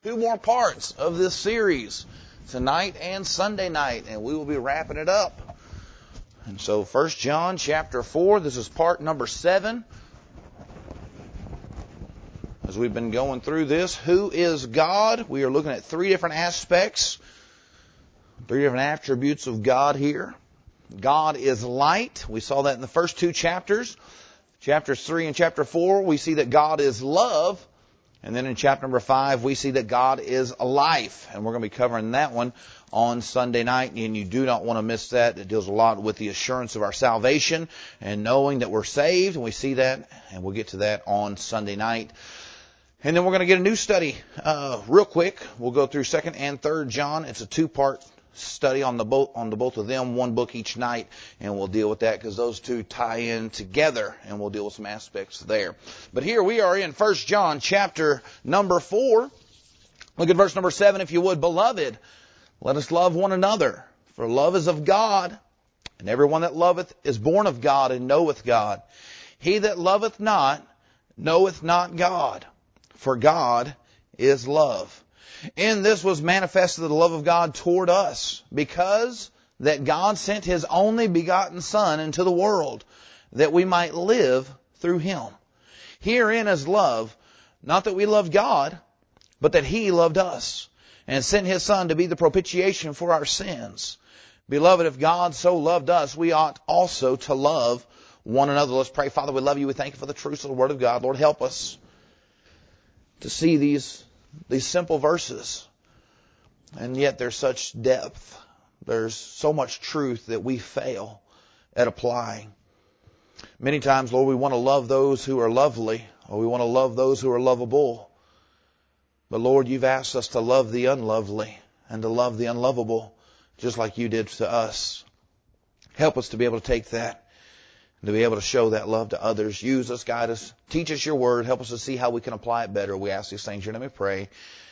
2 more parts of this series, tonight and Sunday night, and we will be wrapping it up. And so 1 John chapter 4, this is part number 7. As we've been going through this, who is God? We are looking at 3 different aspects, 3 different attributes of God here. God is light. We saw that in the first 2 chapters. Chapters 3 and chapter 4, we see that God is love. And then in chapter number 5, we see that God is life. And we're going to be covering that one on Sunday night. And you do not want to miss that. It deals a lot with the assurance of our salvation and knowing that we're saved. And we see that. And we'll get to that on Sunday night. And then we're going to get a new study real quick. We'll go through 2nd and 3rd John. It's a 2-part study on the both of them, 1 book each night, and we'll deal with that because those 2 tie in together, and we'll deal with some aspects there. But here we are in 1 John chapter number 4. Look at verse number 7, if you would. Beloved, let us love one another, for love is of God, and everyone that loveth is born of God and knoweth God. He that loveth not knoweth not God, for God is love. In this was manifested the love of God toward us, because that God sent His only begotten Son into the world, that we might live through Him. Herein is love, not that we loved God, but that He loved us, and sent His Son to be the propitiation for our sins. Beloved, if God so loved us, we ought also to love one another. Let's pray. Father, we love You. We thank You for the truth of the Word of God. Lord, help us to see these simple verses, and yet there's such depth. There's so much truth that we fail at applying. Many times, Lord, we want to love those who are lovely, or we want to love those who are lovable. But Lord, You've asked us to love the unlovely and to love the unlovable, just like You did to us. Help us to be able to take that and to be able to show that love to others. Use us, guide us, teach us Your Word. Help us to see how we can apply it better. We ask these things in Your name, we pray.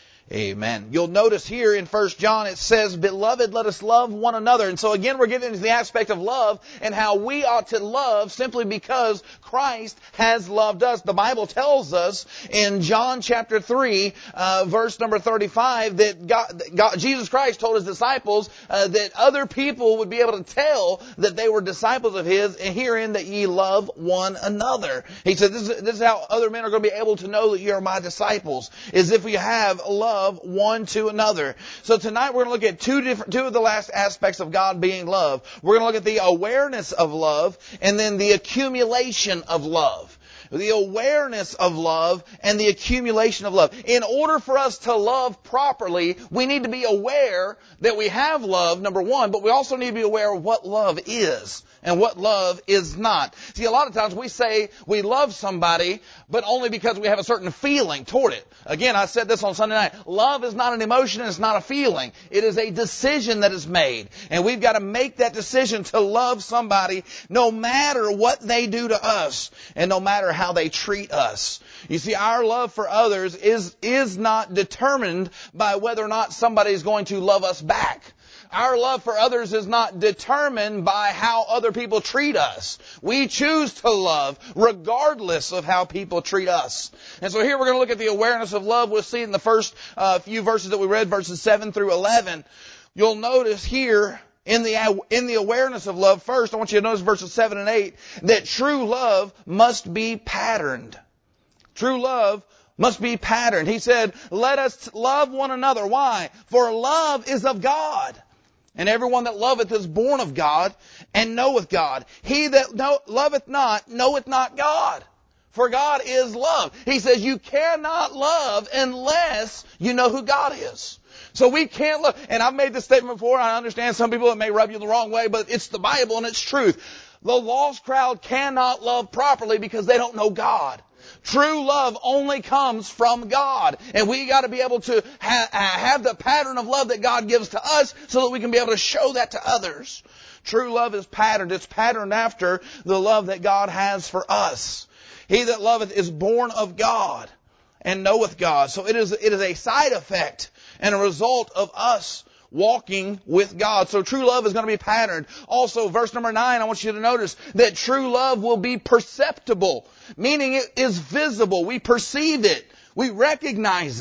Amen. You'll notice here in 1 John it says, Beloved, let us love one another. And so again, we're getting into the aspect of love and how we ought to love simply because Christ has loved us. The Bible tells us in John chapter 3, verse number 35, that Jesus Christ told His disciples that other people would be able to tell that they were disciples of His, and herein that ye love one another. He said, this is how other men are going to be able to know that you are my disciples, is if we have love one to another. So tonight we're going to look at two of the last aspects of God being love. We're going to look at the awareness of love and then the accumulation of love. The awareness of love and the accumulation of love. In order for us to love properly, we need to be aware that we have love, number one, but we also need to be aware of what love is and what love is not. See, a lot of times we say we love somebody, but only because we have a certain feeling toward it. Again, I said this on Sunday night. Love is not an emotion and it's not a feeling. It is a decision that is made. And we've got to make that decision to love somebody no matter what they do to us and no matter how they treat us. You see, our love for others is not determined by whether or not somebody is going to love us back. Our love for others is not determined by how other people treat us. We choose to love regardless of how people treat us. And so here we're going to look at the awareness of love. We'll see in the first few verses that we read, verses 7 through 11. You'll notice here in the awareness of love, first, I want you to notice verses 7 and 8, that true love must be patterned. True love must be patterned. He said, let us love one another. Why? For love is of God. And everyone that loveth is born of God and knoweth God. He that loveth not knoweth not God. For God is love. He says you cannot love unless you know who God is. So we can't love. And I've made this statement before. I understand some people it may rub you the wrong way, but it's the Bible and it's truth. The lost crowd cannot love properly because they don't know God. True love only comes from God. And we got to be able to have the pattern of love that God gives to us so that we can be able to show that to others. True love is patterned. It's patterned after the love that God has for us. He that loveth is born of God and knoweth God. So it is a side effect and a result of us walking with God. So true love is going to be patterned. Also, verse number 9, I want you to notice that true love will be perceptible, meaning it is visible. We perceive it. We recognize it.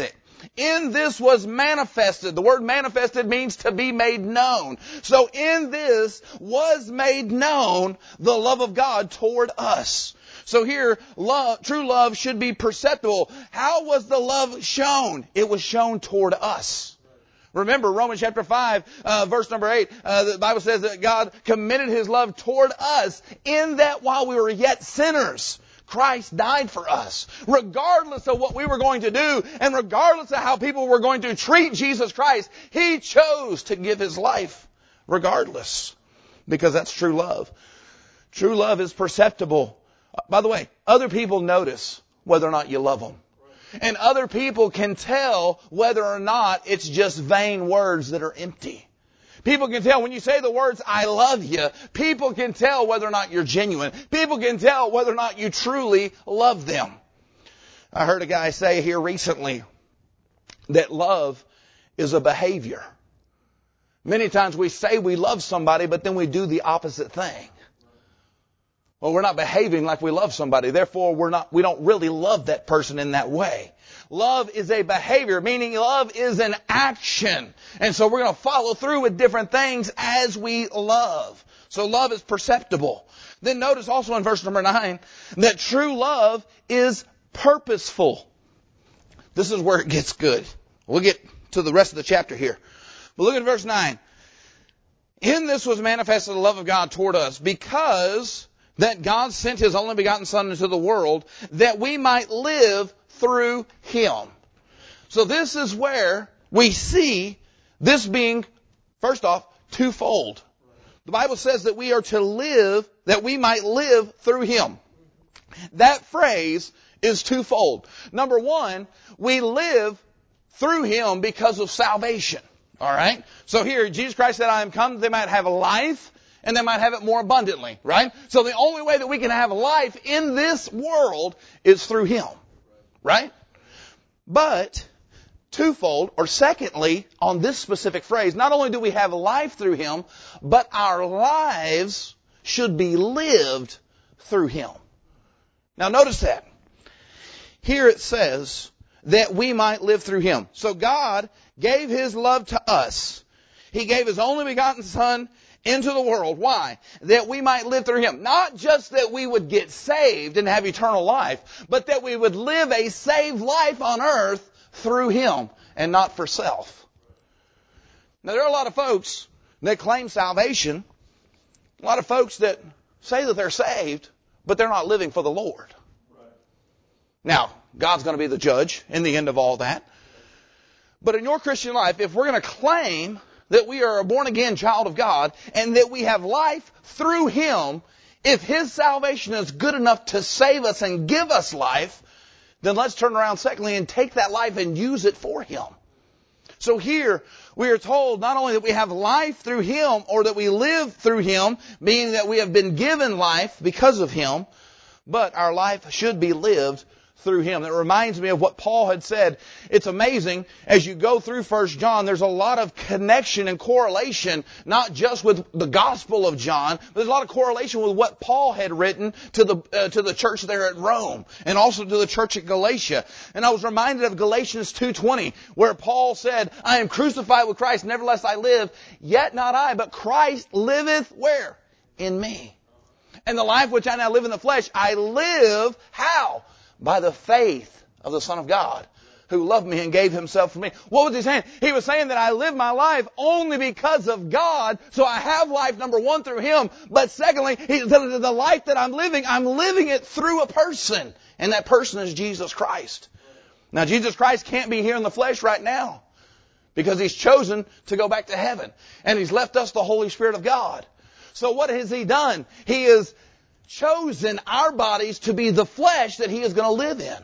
In this was manifested. The word manifested means to be made known. So in this was made known the love of God toward us. So here, true love should be perceptible. How was the love shown? It was shown toward us. Remember, Romans chapter 5, verse number 8, the Bible says that God commended His love toward us in that while we were yet sinners, Christ died for us. Regardless of what we were going to do and regardless of how people were going to treat Jesus Christ, He chose to give His life regardless. Because that's true love. True love is perceptible. By the way, other people notice whether or not you love them. And other people can tell whether or not it's just vain words that are empty. People can tell when you say the words, I love you, people can tell whether or not you're genuine. People can tell whether or not you truly love them. I heard a guy say here recently that love is a behavior. Many times we say we love somebody, but then we do the opposite thing. Well, we're not behaving like we love somebody. Therefore, we don't really love that person in that way. Love is a behavior, meaning love is an action. And so we're going to follow through with different things as we love. So love is perceptible. Then notice also in verse number 9 that true love is purposeful. This is where it gets good. We'll get to the rest of the chapter here. But look at verse 9. In this was manifested the love of God toward us, because that God sent His only begotten Son into the world that we might live through Him. So this is where we see this being, first off, twofold. The Bible says that we are to live, that we might live through Him. That phrase is twofold. Number one, we live through Him because of salvation. All right? So here, Jesus Christ said, I am come that they might have a life, and they might have it more abundantly, right? So the only way that we can have life in this world is through Him, right? But twofold, or secondly, on this specific phrase, not only do we have life through Him, but our lives should be lived through Him. Now notice that. Here it says that we might live through Him. So God gave His love to us. He gave His only begotten Son into the world. Why? That we might live through Him. Not just that we would get saved and have eternal life, but that we would live a saved life on earth through Him and not for self. Now there are a lot of folks that claim salvation, a lot of folks that say that they're saved, but they're not living for the Lord. Now, God's going to be the judge in the end of all that. But in your Christian life, if we're going to claim that we are a born-again child of God, and that we have life through Him, if His salvation is good enough to save us and give us life, then let's turn around secondly and take that life and use it for Him. So here, we are told not only that we have life through Him, or that we live through Him, meaning that we have been given life because of Him, but our life should be lived through Him. That reminds me of what Paul had said. It's amazing, as you go through 1 John, there's a lot of connection and correlation, not just with the Gospel of John, but there's a lot of correlation with what Paul had written to the church there at Rome, and also to the church at Galatia. And I was reminded of Galatians 2:20, where Paul said, I am crucified with Christ, nevertheless I live, yet not I, but Christ liveth where? In me. And the life which I now live in the flesh, I live, how? By the faith of the Son of God, who loved me and gave Himself for me. What was He saying? He was saying that I live my life only because of God, so I have life, number one, through Him. But secondly, the life that I'm living it through a person. And that person is Jesus Christ. Now, Jesus Christ can't be here in the flesh right now, because He's chosen to go back to heaven. And He's left us the Holy Spirit of God. So what has He done? He has chosen our bodies to be the flesh that He is going to live in.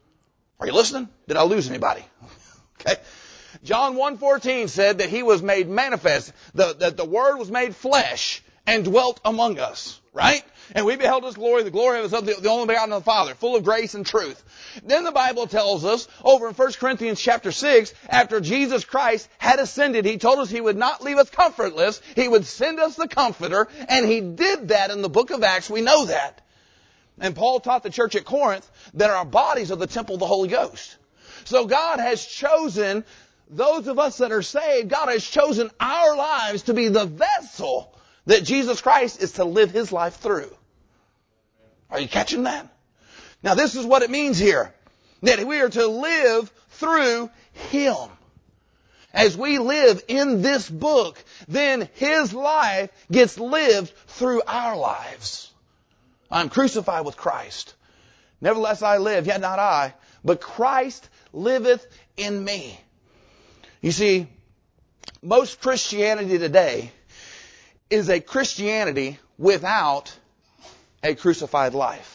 Are you listening? Did I lose anybody? Okay. John 1:14 said that He was made manifest, that the Word was made flesh and dwelt among us. Right? And we beheld His glory, the glory of the only begotten of the Father, full of grace and truth. Then the Bible tells us, over in 1 Corinthians chapter 6, after Jesus Christ had ascended, He told us He would not leave us comfortless. He would send us the Comforter, and He did that in the book of Acts. We know that. And Paul taught the church at Corinth that our bodies are the temple of the Holy Ghost. So God has chosen those of us that are saved. God has chosen our lives to be the vessel that Jesus Christ is to live His life through. Are you catching that? Now this is what it means here. That we are to live through Him. As we live in this book, then His life gets lived through our lives. I'm crucified with Christ. Nevertheless I live, yet not I, but Christ liveth in me. You see, most Christianity today is a Christianity without a crucified life.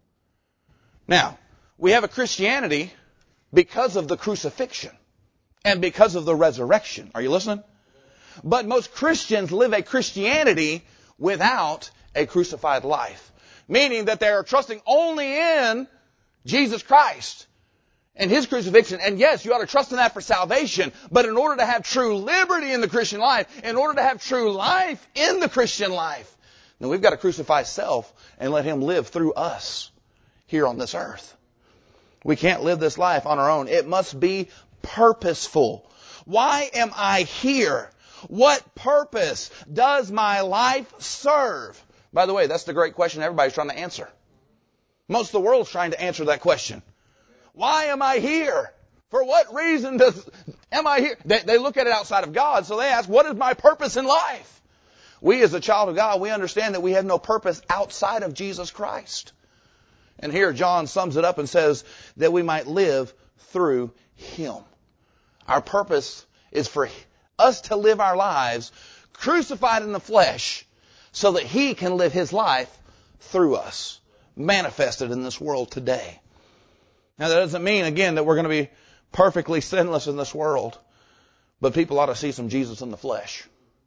Now, we have a Christianity because of the crucifixion and because of the resurrection. Are you listening? But most Christians live a Christianity without a crucified life. Meaning that they are trusting only in Jesus Christ and His crucifixion. And yes, you ought to trust in that for salvation. But in order to have true liberty in the Christian life, in order to have true life in the Christian life, then we've got to crucify self and let Him live through us here on this earth. We can't live this life on our own. It must be purposeful. Why am I here? What purpose does my life serve? By the way, that's the great question everybody's trying to answer. Most of the world's trying to answer that question. Why am I here? For what reason am I here? They look at it outside of God, so they ask, what is my purpose in life? We as a child of God, we understand that we have no purpose outside of Jesus Christ. And here John sums it up and says that we might live through Him. Our purpose is for us to live our lives crucified in the flesh so that He can live His life through us, manifested in this world today. Now that doesn't mean, again, that we're going to be perfectly sinless in this world, but people ought to see some Jesus in the flesh.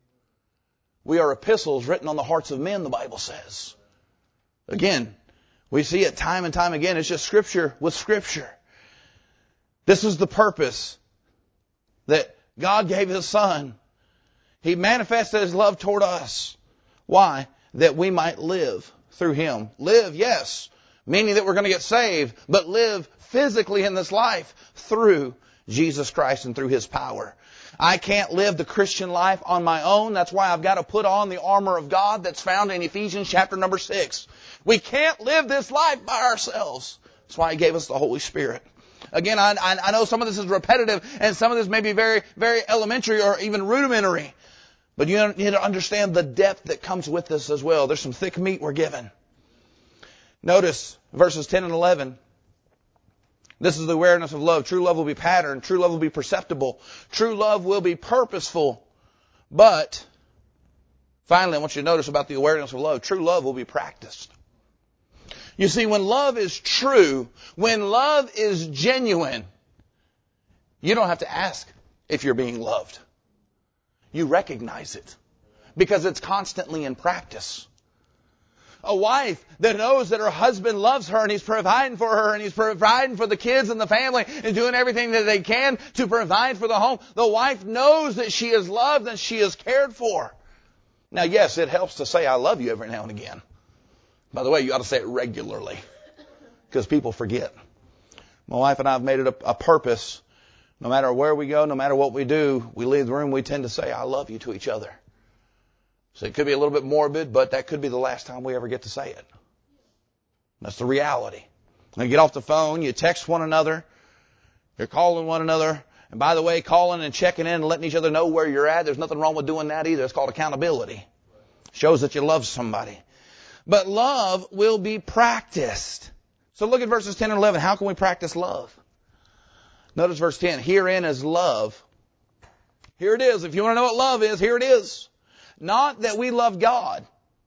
We are epistles written on the hearts of men, the Bible says. Again, we see it time and time again. It's just Scripture with Scripture. This is the purpose that God gave His Son. He manifested His love toward us. Why? That we might live through Him. Live, yes, meaning that we're going to get saved, but live physically in this life through Jesus Christ and through His power. I can't live the Christian life on my own. That's why I've got to put on the armor of God that's found in Ephesians chapter number 6. We can't live this life by ourselves. That's why He gave us the Holy Spirit. Again, I know some of this is repetitive and some of this may be very, very elementary or even rudimentary. But you need to understand the depth that comes with this as well. There's some thick meat we're given. Notice verses 10 and 11. This is the awareness of love. True love will be patterned. True love will be perceptible. True love will be purposeful. But, finally, I want you to notice about the awareness of love. True love will be practiced. You see, when love is true, when love is genuine, you don't have to ask if you're being loved. You recognize it because it's constantly in practice. A wife that knows that her husband loves her and he's providing for her and he's providing for the kids and the family and doing everything that they can to provide for the home. The wife knows that she is loved and she is cared for. Now, yes, it helps to say I love you every now and again. By the way, you ought to say it regularly because people forget. My wife and I have made it a purpose. No matter where we go, no matter what we do, we leave the room, we tend to say I love you to each other. So it could be a little bit morbid, but that could be the last time we ever get to say it. That's the reality. When you get off the phone, you text one another, you're calling one another. And by the way, calling and checking in and letting each other know where you're at, there's nothing wrong with doing that either. It's called accountability. Shows that you love somebody. But love will be practiced. So look at verses 10 and 11. How can we practice love? Notice verse 10. Herein is love. Here it is. If you want to know what love is, here it is. Not that we love God,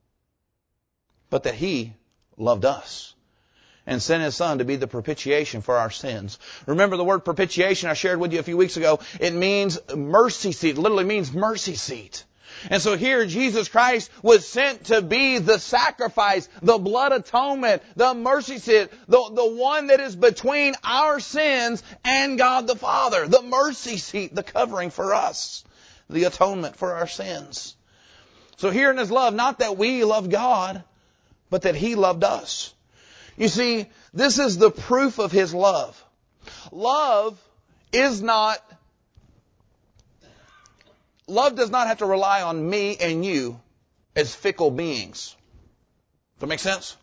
but that He loved us and sent His Son to be the propitiation for our sins. Remember the word propitiation I shared with you a few weeks ago. It means mercy seat. It literally means mercy seat. And so here Jesus Christ was sent to be the sacrifice, the blood atonement, the mercy seat, the one that is between our sins and God the Father. The mercy seat, the covering for us, the atonement for our sins. So herein is love, not that we love God, but that He loved us. You see, this is the proof of His love. Love does not have to rely on me and you as fickle beings. Does that make sense?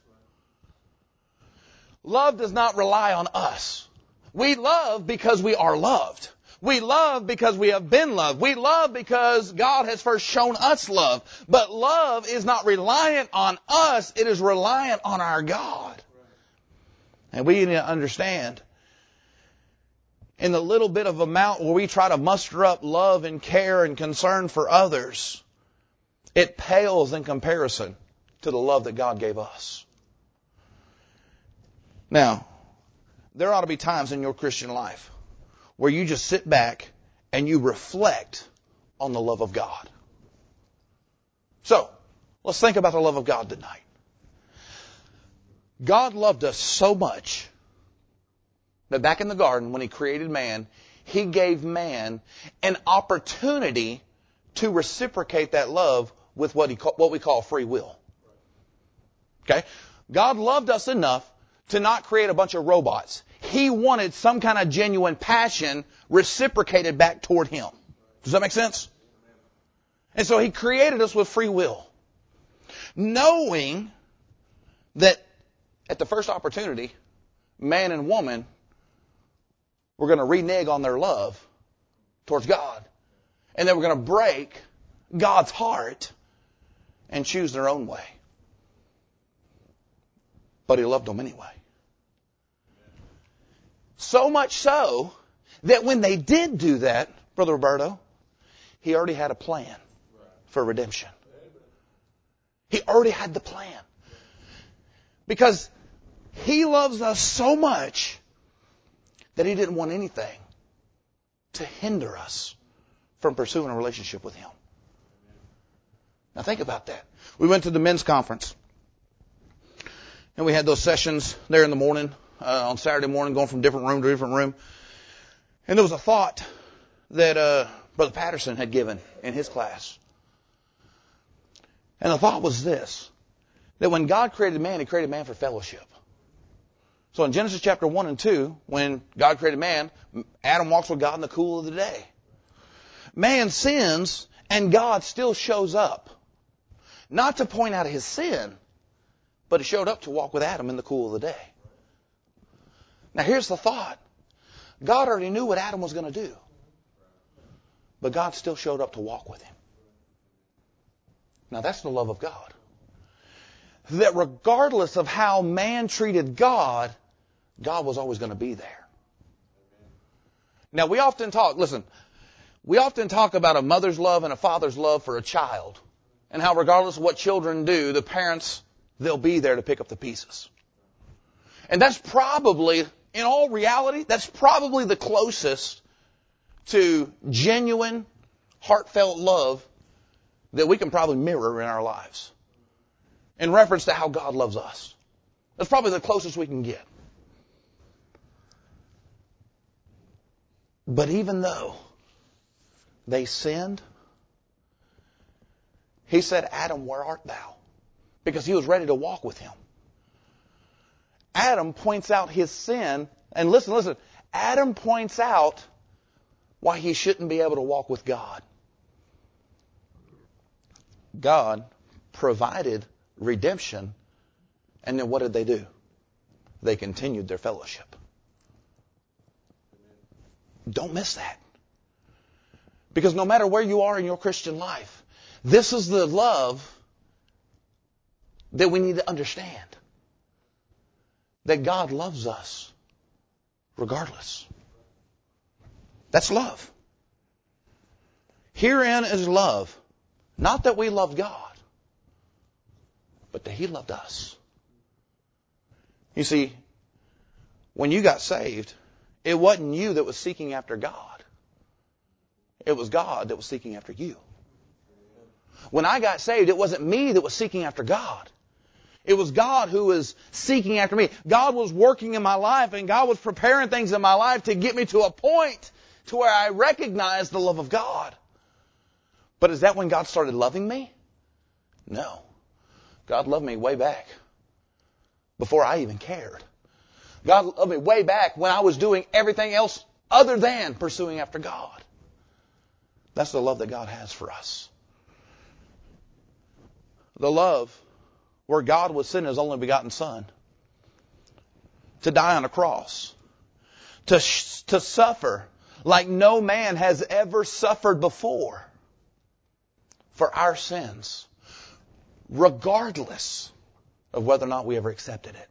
Love does not rely on us. We love because we are loved. We love because we have been loved. We love because God has first shown us love. But love is not reliant on us. It is reliant on our God. And we need to understand, in the little bit of amount where we try to muster up love and care and concern for others, it pales in comparison to the love that God gave us. Now, there ought to be times in your Christian life where you just sit back and you reflect on the love of God. So, let's think about the love of God tonight. God loved us so much that back in the garden when He created man, He gave man an opportunity to reciprocate that love with what we call free will. Okay? God loved us enough to not create a bunch of robots. He wanted some kind of genuine passion reciprocated back toward Him. Does that make sense? And so He created us with free will, knowing that at the first opportunity, man and woman were going to renege on their love towards God. And they were going to break God's heart and choose their own way. But He loved them anyway. So much so that when they did do that, Brother Roberto, He already had a plan for redemption. He already had the plan. Because He loves us so much that He didn't want anything to hinder us from pursuing a relationship with Him. Now think about that. We went to the men's conference. And we had those sessions there in the morning, on Saturday morning, going from different room to different room. And there was a thought that Brother Patterson had given in his class. And the thought was this, that when God created man, He created man for fellowship. So in Genesis chapter 1 and 2, when God created man, Adam walks with God in the cool of the day. Man sins, and God still shows up. Not to point out his sin, but He showed up to walk with Adam in the cool of the day. Now here's the thought. God already knew what Adam was going to do. But God still showed up to walk with him. Now that's the love of God. That regardless of how man treated God, God was always going to be there. Now we often talk about a mother's love and a father's love for a child. And how regardless of what children do, the parents, they'll be there to pick up the pieces. And that's probably, in all reality, that's probably the closest to genuine, heartfelt love that we can probably mirror in our lives. In reference to how God loves us. That's probably the closest we can get. But even though they sinned, He said, Adam, where art thou? Because He was ready to walk with Him. Adam points out his sin. And listen. Adam points out why he shouldn't be able to walk with God. God provided redemption. And then what did they do? They continued their fellowship. Don't miss that. Because no matter where you are in your Christian life, this is the love that we need to understand. That God loves us regardless. That's love. Herein is love. Not that we loved God, but that He loved us. You see, when you got saved, it wasn't you that was seeking after God. It was God that was seeking after you. When I got saved, it wasn't me that was seeking after God. It was God who was seeking after me. God was working in my life, and God was preparing things in my life to get me to a point to where I recognized the love of God. But is that when God started loving me? No. God loved me way back, before I even cared. God loved me way back when I was doing everything else other than pursuing after God. That's the love that God has for us. The love where God would send His only begotten Son to die on a cross, to suffer like no man has ever suffered before for our sins, regardless of whether or not we ever accepted it.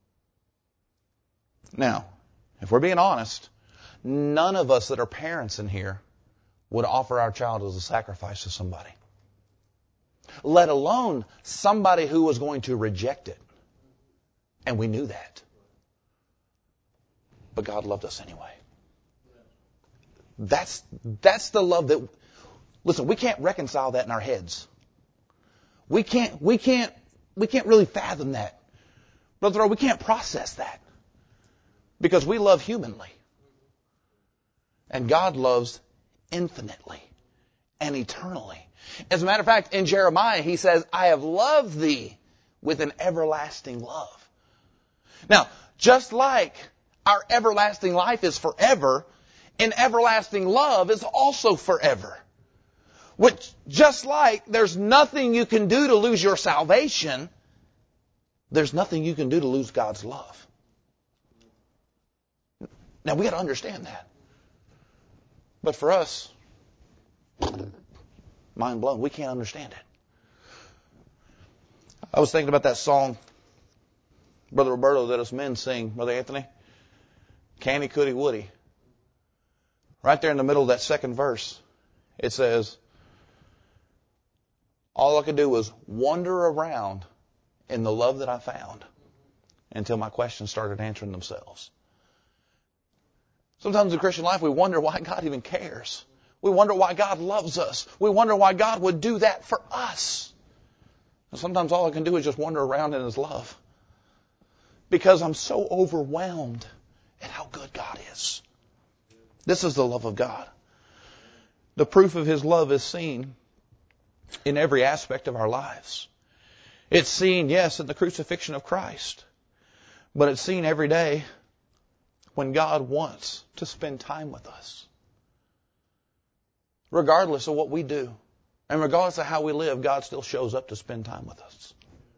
Now, if we're being honest, none of us that are parents in here would offer our child as a sacrifice to somebody, let alone somebody who was going to reject it. And we knew that. But God loved us anyway. That's the love that, listen, we can't reconcile that in our heads. We can't really fathom that. Brother Earl, we can't process that. Because we love humanly. And God loves infinitely and eternally. As a matter of fact, in Jeremiah, He says, I have loved thee with an everlasting love. Now, just like our everlasting life is forever, an everlasting love is also forever. Which, just like there's nothing you can do to lose your salvation, there's nothing you can do to lose God's love. Now, we got to understand that. But for us, mind blown, we can't understand it. I was thinking about that song Brother Roberto that us men sing, Brother Anthony. Canny, Cootie, Woody. Right there in the middle of that second verse, it says, all I could do was wander around in the love that I found until my questions started answering themselves. Sometimes in Christian life we wonder why God even cares. We wonder why God loves us. We wonder why God would do that for us. And sometimes all I can do is just wander around in His love. Because I'm so overwhelmed at how good God is. This is the love of God. The proof of His love is seen in every aspect of our lives. It's seen, yes, in the crucifixion of Christ. But it's seen every day when God wants to spend time with us. Regardless of what we do, and regardless of how we live, God still shows up to spend time with us.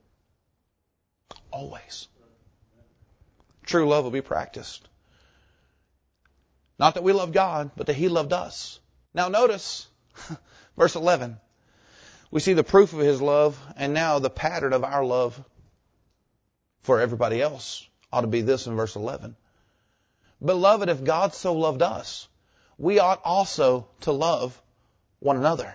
Always. True love will be practiced. Not that we love God, but that He loved us. Now notice, verse 11. We see the proof of His love, and now the pattern of our love for everybody else ought to be this in verse 11. Beloved, if God so loved us, we ought also to love one another.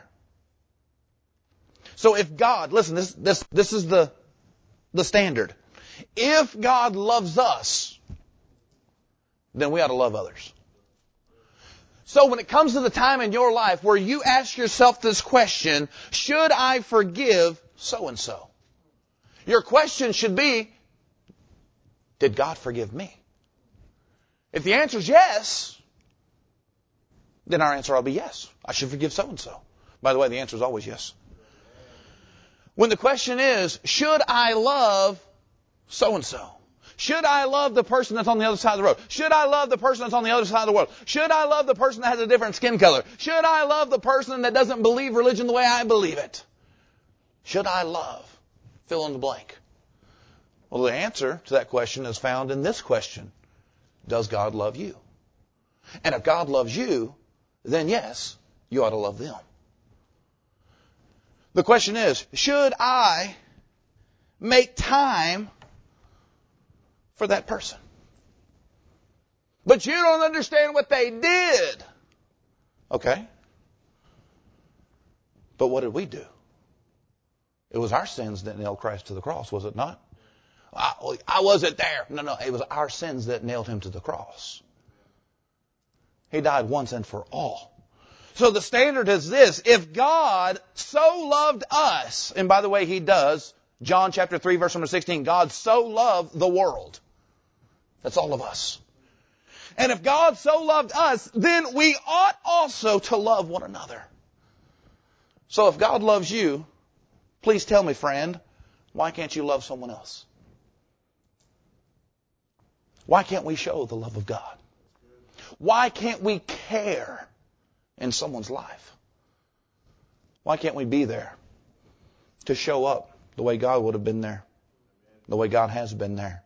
So if God, listen, this is the standard. If God loves us, then we ought to love others. So when it comes to the time in your life where you ask yourself this question, should I forgive so-and-so? Your question should be, did God forgive me? If the answer is yes, then our answer will be yes. I should forgive so-and-so. By the way, the answer is always yes. When the question is, should I love so-and-so? Should I love the person that's on the other side of the road? Should I love the person that's on the other side of the world? Should I love the person that has a different skin color? Should I love the person that doesn't believe religion the way I believe it? Should I love? Fill in the blank. Well, the answer to that question is found in this question. Does God love you? And if God loves you, then yes, you ought to love them. The question is, should I make time for that person? But you don't understand what they did. Okay. But what did we do? It was our sins that nailed Christ to the cross, was it not? I wasn't there. No, it was our sins that nailed Him to the cross. He died once and for all. So the standard is this. If God so loved us, and by the way, He does, John chapter 3, verse number 16, God so loved the world. That's all of us. And if God so loved us, then we ought also to love one another. So if God loves you, please tell me, friend, why can't you love someone else? Why can't we show the love of God? Why can't we care in someone's life? Why can't we be there to show up the way God would have been there, the way God has been there?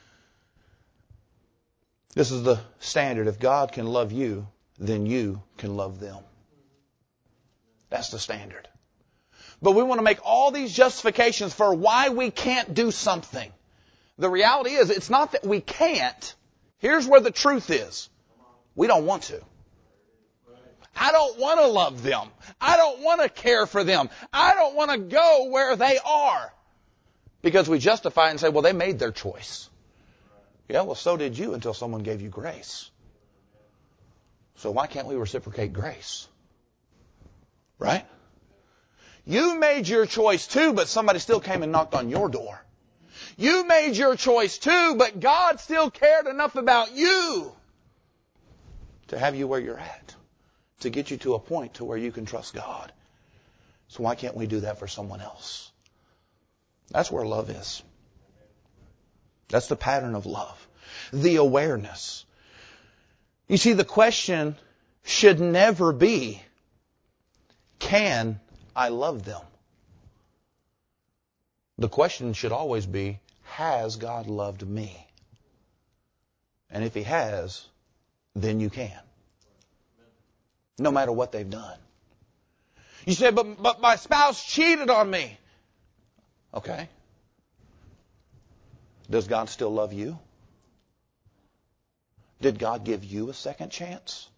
This is the standard. If God can love you, then you can love them. That's the standard. But we want to make all these justifications for why we can't do something. The reality is, it's not that we can't. Here's where the truth is. We don't want to. I don't want to love them. I don't want to care for them. I don't want to go where they are. Because we justify and say, well, they made their choice. Yeah, well, so did you until someone gave you grace. So why can't we reciprocate grace? Right? You made your choice too, but somebody still came and knocked on your door. You made your choice too, but God still cared enough about you to have you where you're at, to get you to a point to where you can trust God. So why can't we do that for someone else? That's where love is. That's the pattern of love. The awareness. You see, the question should never be, can I love them? The question should always be, has God loved me? And if He has, then you can. No matter what they've done. You say, but my spouse cheated on me. Okay. Does God still love you? Did God give you a second chance?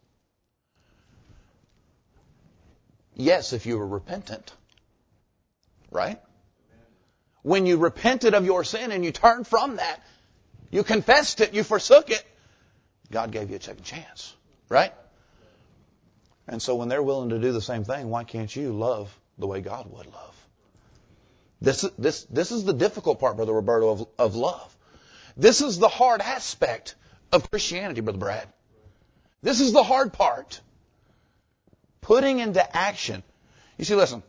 Yes, if you were repentant. Right? When you repented of your sin and you turned from that, you confessed it, you forsook it, God gave you a second chance. Right? And so when they're willing to do the same thing, why can't you love the way God would love? This is the difficult part, Brother Roberto, of love. This is the hard aspect of Christianity, Brother Brad. This is the hard part. Putting into action. You see, listen.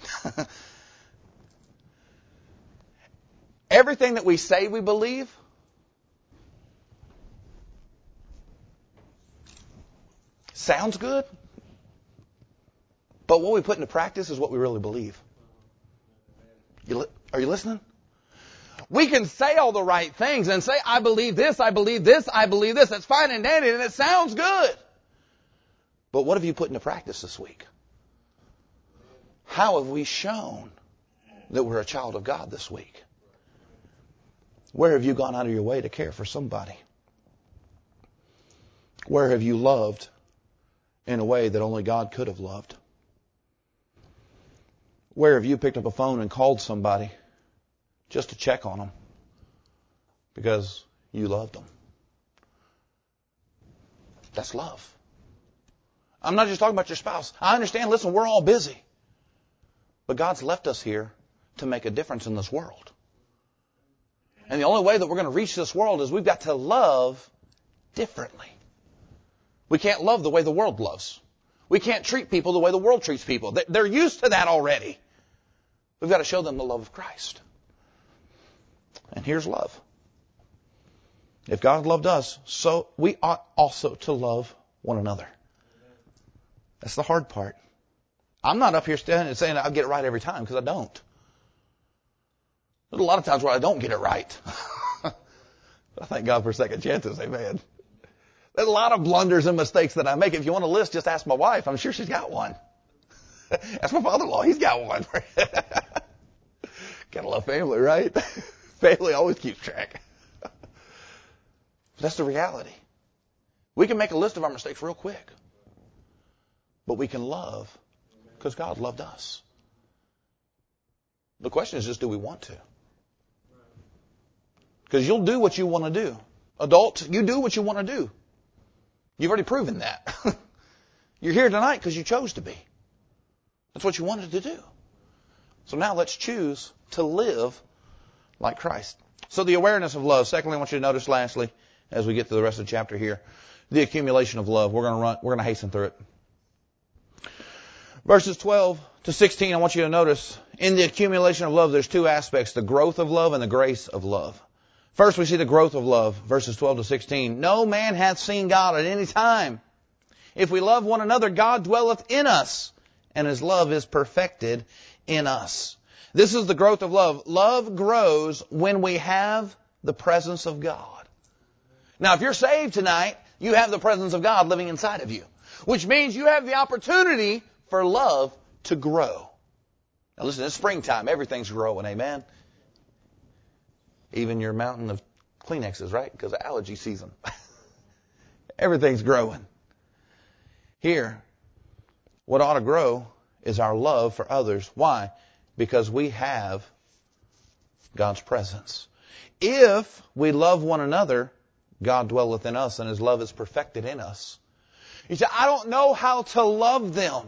Everything that we say we believe sounds good, but what we put into practice is what we really believe. Are you listening? We can say all the right things and say, I believe this, I believe this, I believe this. That's fine and dandy, and it sounds good. But what have you put into practice this week? How have we shown that we're a child of God this week? Where have you gone out of your way to care for somebody? Where have you loved in a way that only God could have loved? Where have you picked up a phone and called somebody just to check on them because you loved them? That's love. I'm not just talking about your spouse. I understand, listen, we're all busy. But God's left us here to make a difference in this world. And the only way that we're going to reach this world is we've got to love differently. We can't love the way the world loves. We can't treat people the way the world treats people. They're used to that already. We've got to show them the love of Christ. And here's love. If God loved us, so we ought also to love one another. That's the hard part. I'm not up here standing and saying I'll get it right every time, because I don't. There's a lot of times where I don't get it right. I thank God for second chances. Amen. There's a lot of blunders and mistakes that I make. If you want a list, just ask my wife. I'm sure she's got one. Ask my father-in-law. He's got one. Gotta love family, right? Family always keeps track. That's the reality. We can make a list of our mistakes real quick. But we can love because God loved us. The question is just, do we want to? Because you'll do what you want to do. Adults, you do what you want to do. You've already proven that. You're here tonight because you chose to be. That's what you wanted to do. So now let's choose to live like Christ. So the awareness of love. Secondly, I want you to notice lastly, as we get to the rest of the chapter here, the accumulation of love. We're going to hasten through it. Verses 12 to 16, I want you to notice, in the accumulation of love, there's two aspects, the growth of love and the grace of love. First, we see the growth of love, verses 12 to 16. No man hath seen God at any time. If we love one another, God dwelleth in us, and His love is perfected in us. This is the growth of love. Love grows when we have the presence of God. Now, if you're saved tonight, you have the presence of God living inside of you, which means you have the opportunity for love to grow. Now listen, it's springtime. Everything's growing, amen? Even your mountain of Kleenexes, right? Because of allergy season. Everything's growing. Here, what ought to grow is our love for others. Why? Because we have God's presence. If we love one another, God dwelleth in us, and His love is perfected in us. You say, I don't know how to love them.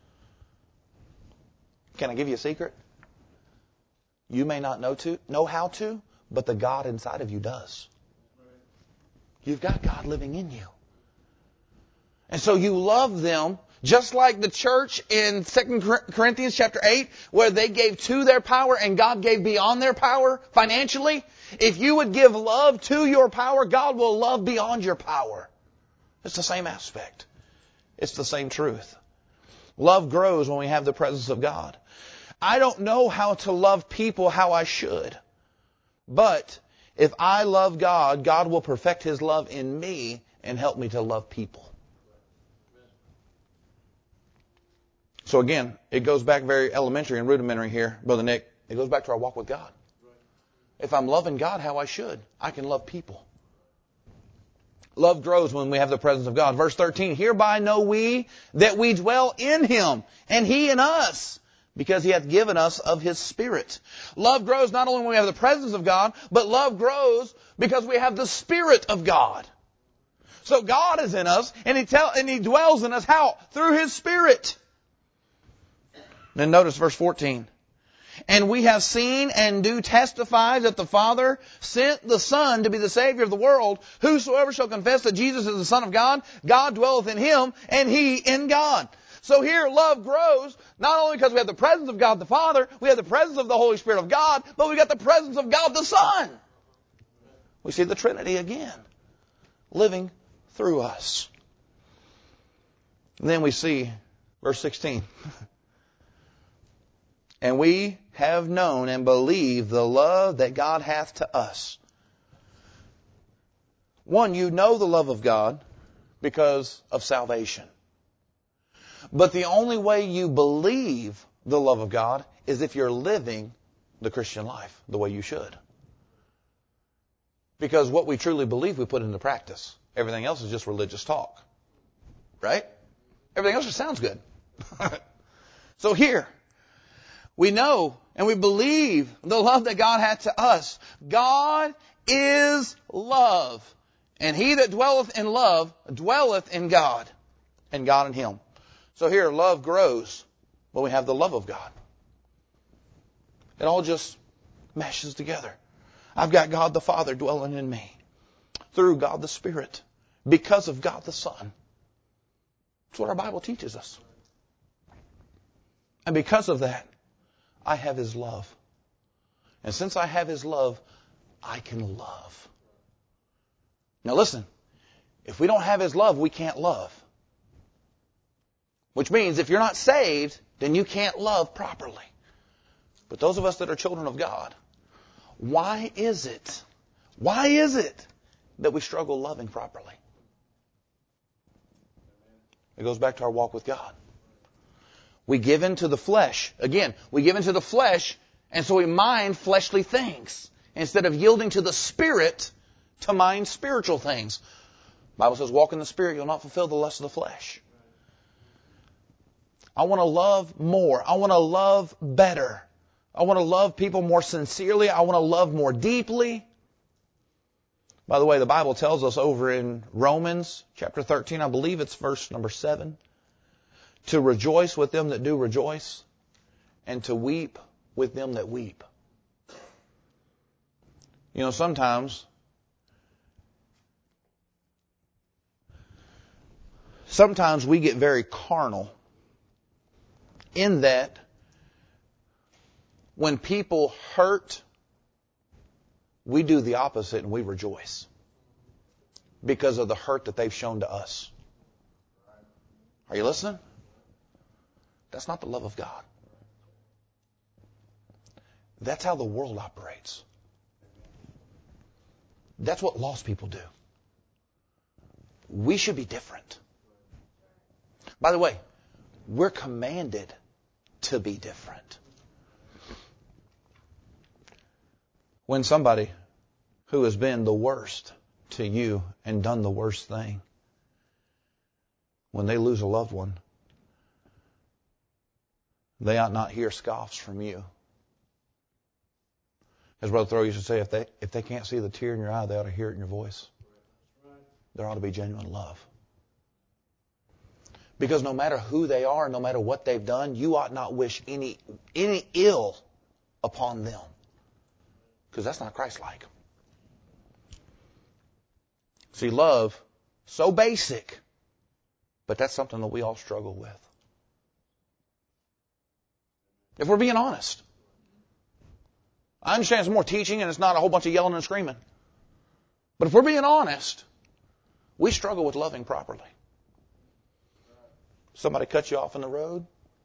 Can I give you a secret? You may not know how to, but the God inside of you does. You've got God living in you. And so you love them just like the church in 2 Corinthians chapter 8, where they gave to their power and God gave beyond their power financially. If you would give love to your power, God will love beyond your power. It's the same aspect. It's the same truth. Love grows when we have the presence of God. I don't know how to love people how I should. But if I love God, God will perfect His love in me and help me to love people. So again, it goes back very elementary and rudimentary here, Brother Nick. It goes back to our walk with God. If I'm loving God how I should, I can love people. Love grows when we have the presence of God. Verse 13, hereby know we that we dwell in Him, and He in us, because He hath given us of His Spirit. Love grows not only when we have the presence of God, but love grows because we have the Spirit of God. So God is in us, and He dwells in us. How? Through His Spirit. Then notice verse 14. And we have seen and do testify that the Father sent the Son to be the Savior of the world. Whosoever shall confess that Jesus is the Son of God, God dwelleth in Him, and He in God. So here love grows, not only because we have the presence of God the Father, we have the presence of the Holy Spirit of God, but we got the presence of God the Son. We see the Trinity again, living through us. And then we see verse 16. And we have known and believed the love that God hath to us. One, you know the love of God because of salvation. But the only way you believe the love of God is if you're living the Christian life the way you should. Because what we truly believe, we put into practice. Everything else is just religious talk. Right? Everything else just sounds good. So here, we know and we believe the love that God hath to us. God is love. And he that dwelleth in love dwelleth in God, and God in him. So here, love grows when we have the love of God. It all just meshes together. I've got God the Father dwelling in me through God the Spirit, because of God the Son. That's what our Bible teaches us. And because of that, I have His love. And since I have His love, I can love. Now listen, if we don't have His love, we can't love. Which means if you're not saved, then you can't love properly. But those of us that are children of God, why is it that we struggle loving properly? It goes back to our walk with God. We give into the flesh. Again, we give into the flesh, and so we mind fleshly things instead of yielding to the Spirit to mind spiritual things. The Bible says, walk in the Spirit, you'll not fulfill the lust of the flesh. I want to love more. I want to love better. I want to love people more sincerely. I want to love more deeply. By the way, the Bible tells us over in Romans chapter 13, I believe it's verse number 7, to rejoice with them that do rejoice, and to weep with them that weep. You know, sometimes we get very carnal in that when people hurt we do the opposite and we rejoice because of the hurt that they've shown to us. Are you listening? That's not the love of God. That's how the world operates. That's what lost people do. We should be different. By the way, we're commanded to be different. When somebody who has been the worst to you and done the worst thing, when they lose a loved one, they ought not hear scoffs from you. As Brother Thoreau used to say, if they can't see the tear in your eye, they ought to hear it in your voice. There ought to be genuine love. Because no matter who they are, no matter what they've done, you ought not wish any ill upon them. Because that's not Christ-like. See, love, so basic, but that's something that we all struggle with. If we're being honest. I understand it's more teaching and it's not a whole bunch of yelling and screaming. But if we're being honest, we struggle with loving properly. Somebody cuts you off in the road?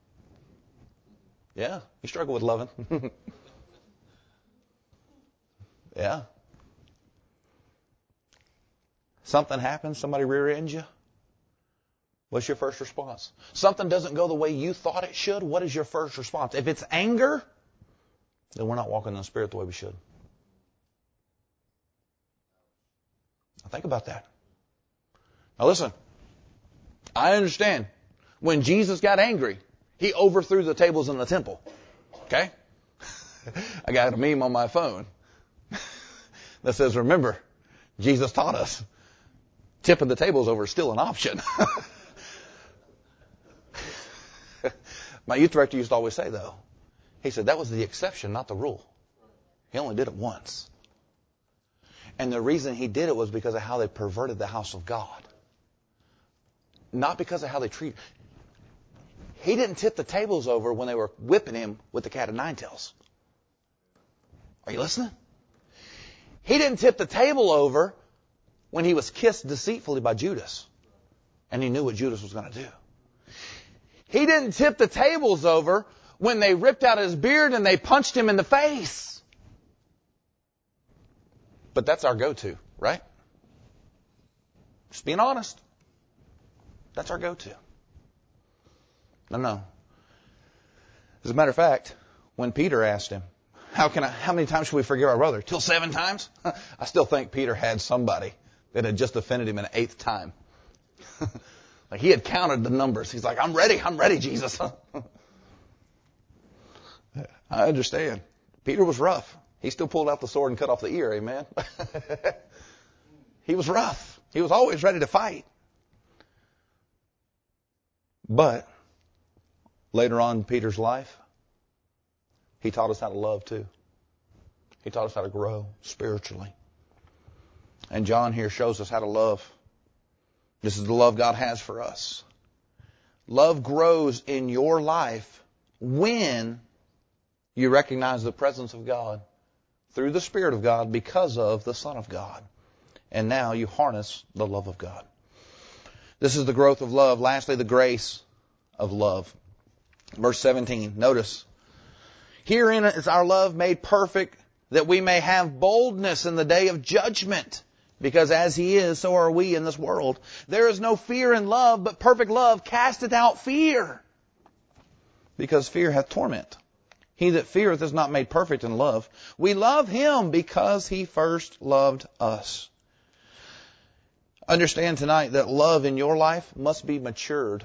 Yeah, you struggle with loving. Yeah. Something happens, somebody rear-ends you. What's your first response? Something doesn't go the way you thought it should. What is your first response? If it's anger, then we're not walking in the Spirit the way we should. Now think about that. Now listen, I understand. When Jesus got angry, He overthrew the tables in the temple. Okay? I got a meme on my phone that says, remember, Jesus taught us tipping the tables over is still an option. My youth director used to always say, though, he said that was the exception, not the rule. He only did it once. And the reason he did it was because of how they perverted the house of God. Not because of how they treated. He didn't tip the tables over when they were whipping him with the cat of nine tails. Are you listening? He didn't tip the table over when he was kissed deceitfully by Judas. And he knew what Judas was going to do. He didn't tip the tables over when they ripped out his beard and they punched him in the face. But that's our go-to, right? Just being honest. That's our go-to. No. As a matter of fact, when Peter asked him, how many times should we forgive our brother? Till 7 times? I still think Peter had somebody that had just offended him an 8th time. Like he had counted the numbers. He's like, I'm ready, Jesus. I understand. Peter was rough. He still pulled out the sword and cut off the ear, amen? He was rough. He was always ready to fight. But later on in Peter's life, he taught us how to love too. He taught us how to grow spiritually. And John here shows us how to love. This is the love God has for us. Love grows in your life when you recognize the presence of God through the Spirit of God because of the Son of God. And now you harness the love of God. This is the growth of love. Lastly, the grace of love. Verse 17, notice. Herein is our love made perfect, that we may have boldness in the day of judgment. Because as He is, so are we in this world. There is no fear in love, but perfect love casteth out fear. Because fear hath torment. He that feareth is not made perfect in love. We love Him because He first loved us. Understand tonight that love in your life must be matured.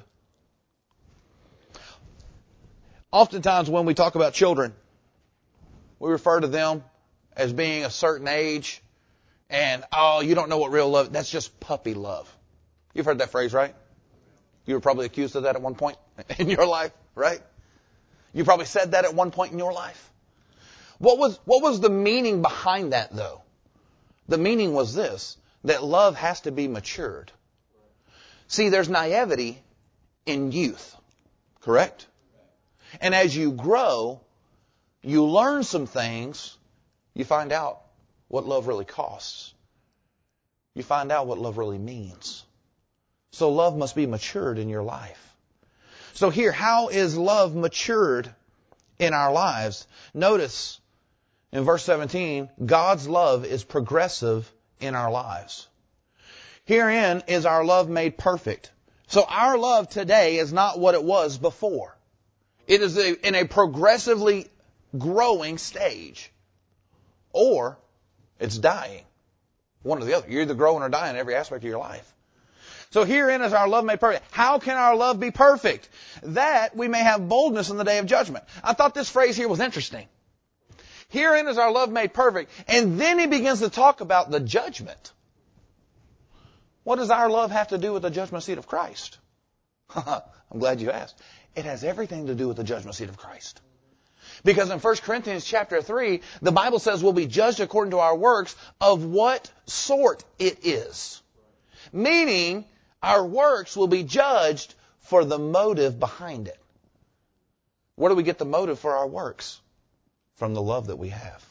Oftentimes when we talk about children, we refer to them as being a certain age. And, you don't know what real love, that's just puppy love. You've heard that phrase, right? You were probably accused of that at one point in your life, right? You probably said that at one point in your life. What was the meaning behind that, though? The meaning was this, that love has to be matured. See, there's naivety in youth, correct? And as you grow, you learn some things, you find out what love really costs. You find out what love really means. So love must be matured in your life. So here, how is love matured in our lives? Notice in verse 17, God's love is progressive in our lives. Herein is our love made perfect. So our love today is not what it was before. It is in a progressively growing stage. Or it's dying. One or the other. You're either growing or dying in every aspect of your life. So herein is our love made perfect. How can our love be perfect? That we may have boldness in the day of judgment. I thought this phrase here was interesting. Herein is our love made perfect. And then he begins to talk about the judgment. What does our love have to do with the judgment seat of Christ? I'm glad you asked. It has everything to do with the judgment seat of Christ. Because in 1 Corinthians chapter 3, the Bible says we'll be judged according to our works of what sort it is. Meaning, our works will be judged for the motive behind it. Where do we get the motive for our works? From the love that we have.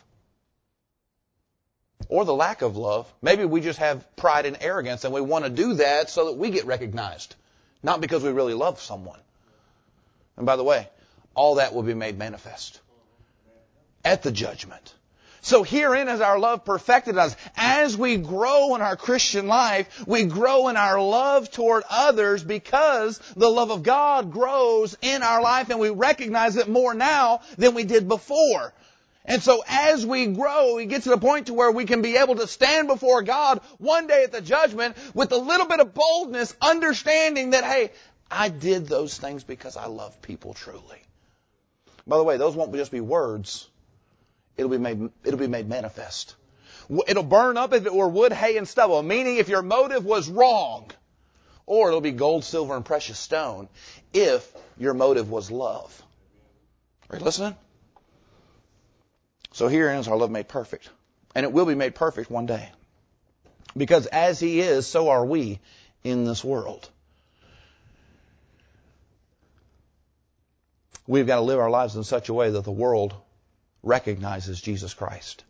Or the lack of love. Maybe we just have pride and arrogance and we want to do that so that we get recognized. Not because we really love someone. And by the way, all that will be made manifest at the judgment. So herein is our love perfected in us. As we grow in our Christian life, we grow in our love toward others because the love of God grows in our life and we recognize it more now than we did before. And so as we grow, we get to the point to where we can be able to stand before God one day at the judgment with a little bit of boldness, understanding that, hey, I did those things because I love people truly. By the way, those won't just be words. It'll be made manifest. It'll burn up if it were wood, hay, and stubble. Meaning if your motive was wrong. Or it'll be gold, silver, and precious stone if your motive was love. Are you listening? So herein is our love made perfect. And it will be made perfect one day. Because as He is, so are we in this world. We've got to live our lives in such a way that the world recognizes Jesus Christ.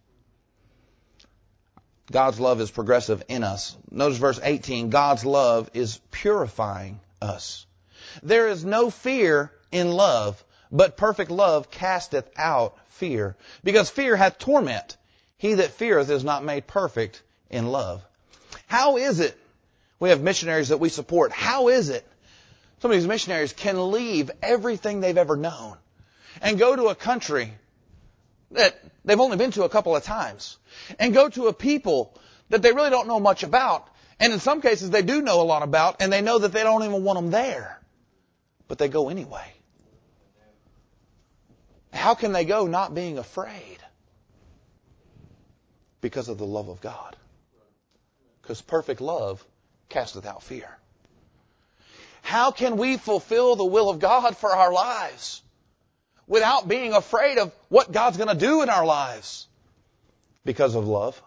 God's love is progressive in us. Notice verse 18. God's love is purifying us. There is no fear in love, but perfect love casteth out fear. Because fear hath torment. He that feareth is not made perfect in love. How is it? We have missionaries that we support. How is it some of these missionaries can leave everything they've ever known and go to a country that they've only been to a couple of times and go to a people that they really don't know much about, and in some cases they do know a lot about, and they know that they don't even want them there, but they go anyway? How can they go not being afraid? Because of the love of God. Because perfect love casteth out fear. How can we fulfill the will of God for our lives without being afraid of what God's going to do in our lives? Because of love.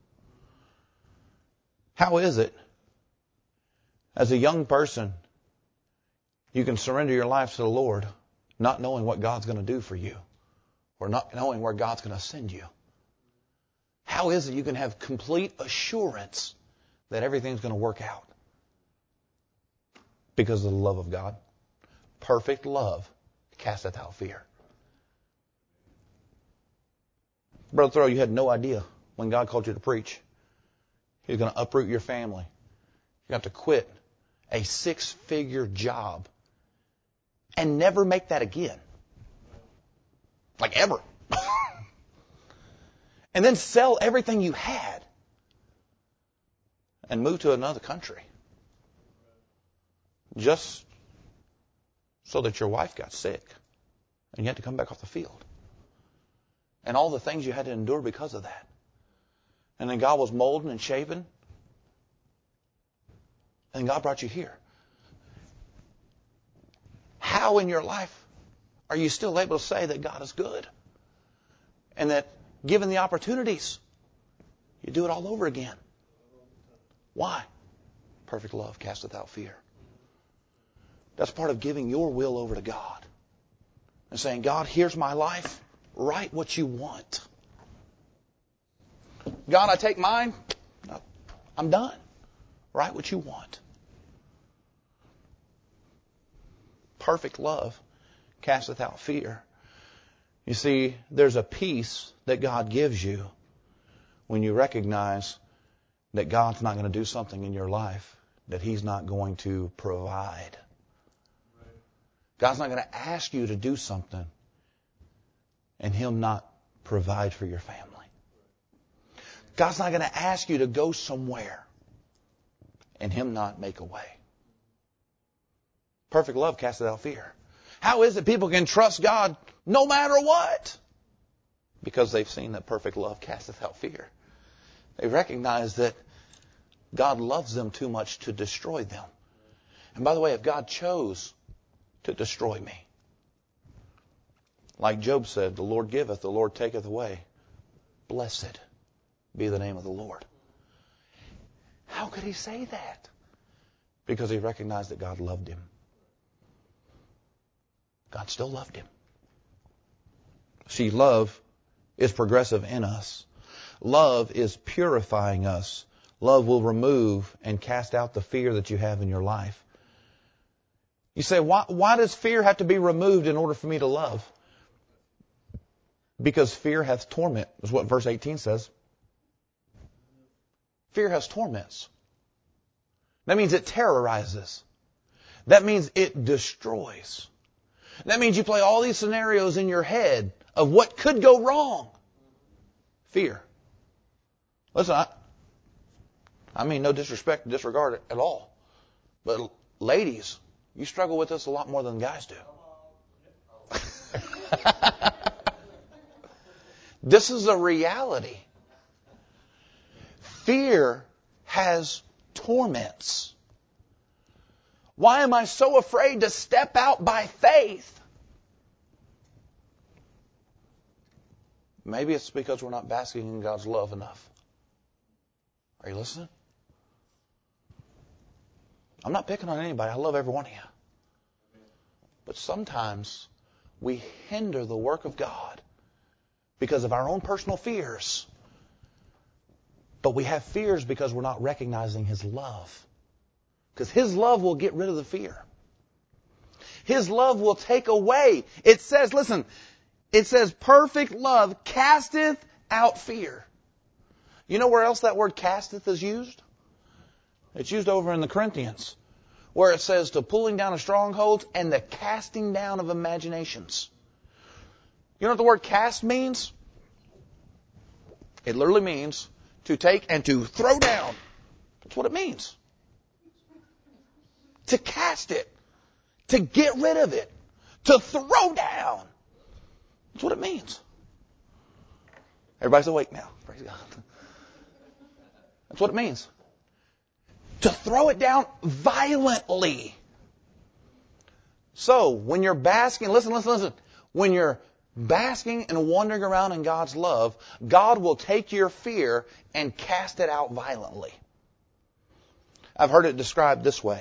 How is it, as a young person, you can surrender your life to the Lord, not knowing what God's going to do for you, or not knowing where God's going to send you? How is it you can have complete assurance that everything's going to work out? Because of the love of God. Perfect love casteth out fear. Brother Thoreau, you had no idea when God called you to preach, He was going to uproot your family. You have to quit a 6-figure job and never make that again. Like ever. And then sell everything you had and move to another country. Just so that your wife got sick and you had to come back off the field. And all the things you had to endure because of that. And then God was molding and shaping. And God brought you here. How in your life are you still able to say that God is good? And that given the opportunities, you do it all over again? Why? Perfect love casteth out fear. That's part of giving your will over to God. And saying, God, here's my life. Write what you want. God, I take mine. I'm done. Write what you want. Perfect love casteth out fear. You see, there's a peace that God gives you when you recognize that God's not going to do something in your life that He's not going to provide. God's not going to ask you to do something and He'll not provide for your family. God's not going to ask you to go somewhere and Him not make a way. Perfect love casts out fear. How is it people can trust God no matter what? Because they've seen that perfect love casteth out fear. They recognize that God loves them too much to destroy them. And by the way, if God chose to destroy me, like Job said, the Lord giveth, the Lord taketh away. Blessed be the name of the Lord. How could He say that? Because He recognized that God loved him. God still loved him. See, love is progressive in us. Love is purifying us. Love will remove and cast out the fear that you have in your life. You say, why does fear have to be removed in order for me to love? Because fear hath torment, is what verse 18 says. Fear has torments. That means it terrorizes. That means it destroys. That means you play all these scenarios in your head of what could go wrong. Fear. Listen, I mean no disrespect, disregard it at all. But ladies, you struggle with this a lot more than guys do. This is a reality. Fear has torments. Why am I so afraid to step out by faith? Maybe it's because we're not basking in God's love enough. Are you listening? I'm not picking on anybody. I love every one of you. But sometimes we hinder the work of God because of our own personal fears. But we have fears because we're not recognizing His love. Because His love will get rid of the fear. His love will take away. It says, listen, it says perfect love casteth out fear. You know where else that word casteth is used? It's used over in the Corinthians, where it says the pulling down of strongholds and the casting down of imaginations. You know what the word cast means? It literally means to take and to throw down. That's what it means. To cast it. To get rid of it. To throw down. That's what it means. Everybody's awake now. Praise God. That's what it means. To throw it down violently. So, when you're basking, listen. When you're basking and wandering around in God's love, God will take your fear and cast it out violently. I've heard it described this way.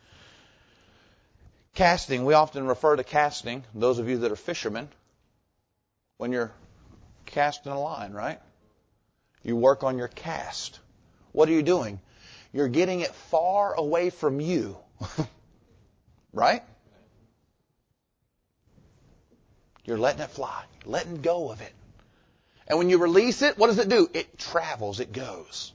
Casting, we often refer to casting, those of you that are fishermen, when you're casting a line, right? You work on your cast. What are you doing? You're getting it far away from you. Right? You're letting it fly. You're letting go of it. And when you release it, what does it do? It travels. It goes.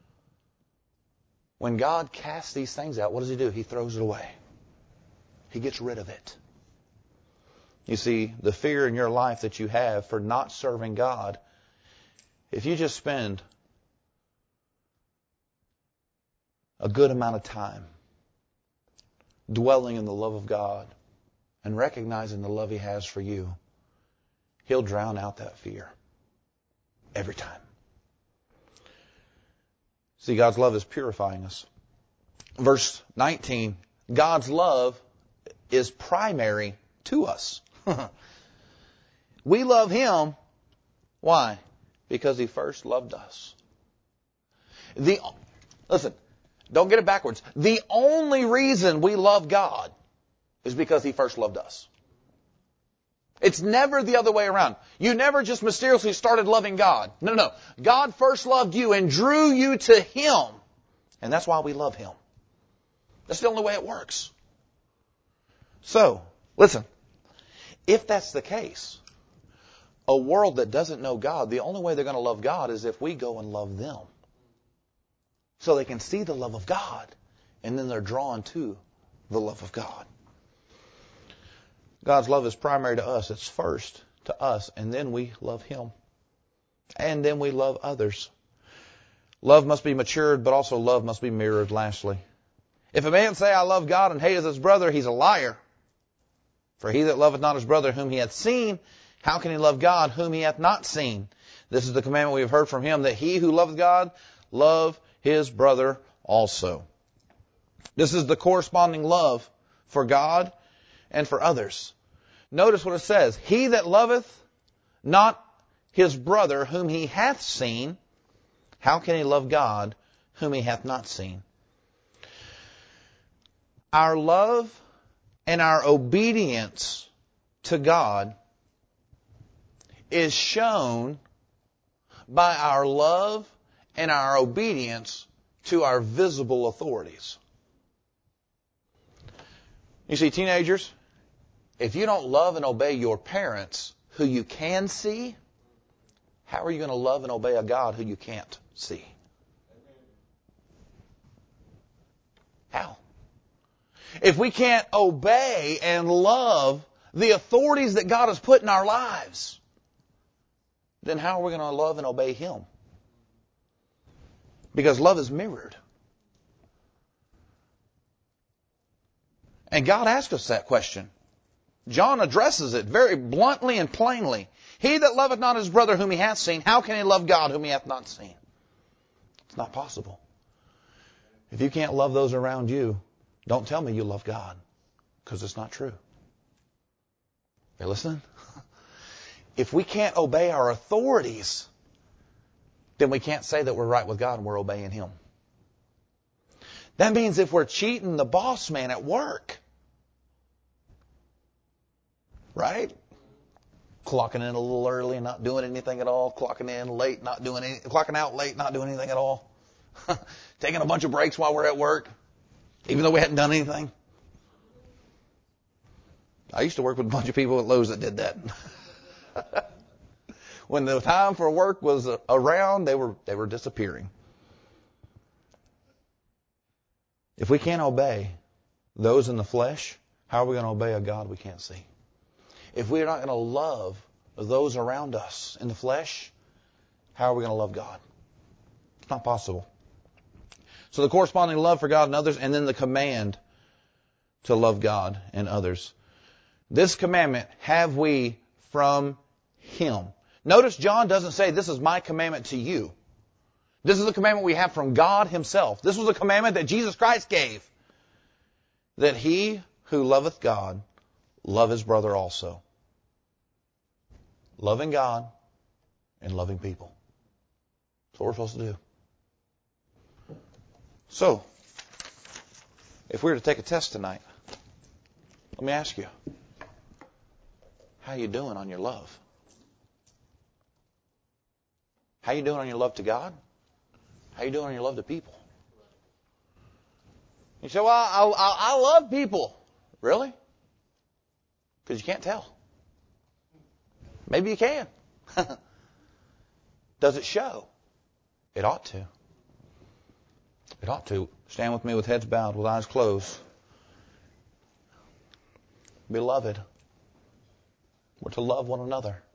When God casts these things out, what does He do? He throws it away. He gets rid of it. You see, the fear in your life that you have for not serving God, if you just spend a good amount of time dwelling in the love of God and recognizing the love He has for you, He'll drown out that fear every time. See, God's love is purifying us. Verse 19, God's love is primary to us. We love Him. Why? Because He first loved us. Listen, don't get it backwards. The only reason we love God is because He first loved us. It's never the other way around. You never just mysteriously started loving God. No. God first loved you and drew you to Him. And that's why we love Him. That's the only way it works. So, listen. If that's the case, a world that doesn't know God, the only way they're going to love God is if we go and love them. So they can see the love of God, and then they're drawn to the love of God. God's love is primary to us. It's first to us, and then we love Him. And then we love others. Love must be matured, but also love must be mirrored, lastly. If a man say, I love God, and hateth his brother, he's a liar. For he that loveth not his brother whom he hath seen, how can he love God whom he hath not seen? This is the commandment we have heard from him, that he who loveth God, love his brother also. This is the corresponding love for God and for others. Notice what it says. He that loveth not his brother whom he hath seen, how can he love God whom he hath not seen? Our love and our obedience to God is shown by our love and our obedience to our visible authorities. You see, teenagers, if you don't love and obey your parents who you can see, how are you going to love and obey a God who you can't see? How? If we can't obey and love the authorities that God has put in our lives, then how are we going to love and obey Him? Because love is mirrored. And God asked us that question. John addresses it very bluntly and plainly. He that loveth not his brother whom he hath seen, how can he love God whom he hath not seen? It's not possible. If you can't love those around you, don't tell me you love God, because it's not true. You listening? If we can't obey our authorities, then we can't say that we're right with God and we're obeying Him. That means if we're cheating the boss man at work, right? Clocking in a little early and not doing anything at all, clocking in late, clocking out late, not doing anything at all, taking a bunch of breaks while we're at work, even though we hadn't done anything. I used to work with a bunch of people at Lowe's that did that. When the time for work was around, they were disappearing. If we can't obey those in the flesh, how are we going to obey a God we can't see? If we're not going to love those around us in the flesh, how are we going to love God? It's not possible. So the corresponding love for God and others, and then the command to love God and others. This commandment have we from Him. Notice John doesn't say, this is my commandment to you. This is the commandment we have from God Himself. This was a commandment that Jesus Christ gave. That he who loveth God, love his brother also. Loving God and loving people. That's what we're supposed to do. So, if we were to take a test tonight, let me ask you, how are you doing on your love? How are you doing on your love to God? How are you doing on your love to people? You say, well, I love people. Really? Because you can't tell. Maybe you can. Does it show? It ought to. It ought to. Stand with me with heads bowed, with eyes closed. Beloved, we're to love one another.